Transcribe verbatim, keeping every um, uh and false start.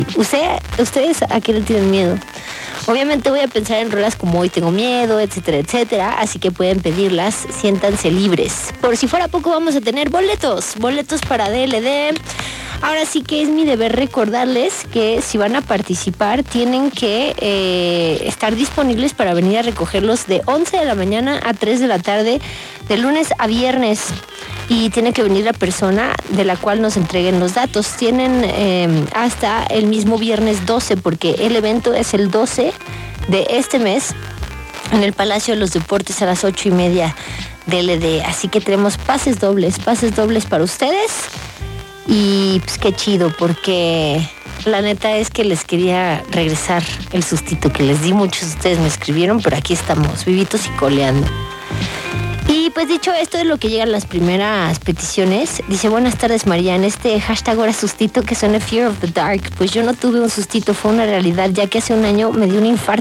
¿Usted, ¿Ustedes a qué le tienen miedo? Obviamente voy a pensar en rolas como Hoy Tengo Miedo, etcétera, etcétera, así que pueden pedirlas, siéntanse libres. Por si fuera poco vamos a tener boletos, boletos para D L D. Ahora sí que es mi deber recordarles que si van a participar tienen que eh, estar disponibles para venir a recogerlos de once de la mañana a tres de la tarde, de lunes a viernes. Y tiene que venir la persona de la cual nos entreguen los datos. Tienen eh, hasta el mismo viernes doce, porque el evento es el doce de este mes en el Palacio de los Deportes a las ocho y media de L D. Así que tenemos pases dobles, pases dobles para ustedes. Y pues qué chido, porque la neta es que les quería regresar el sustito que les di. Muchos de ustedes me escribieron, pero aquí estamos, vivitos y coleando. Y pues dicho esto de lo que llegan las primeras peticiones, dice: buenas tardes María, en este hashtag ahora sustito que suena Fear of the Dark, pues yo no tuve un sustito, fue una realidad, ya que hace un año me dio un infarto.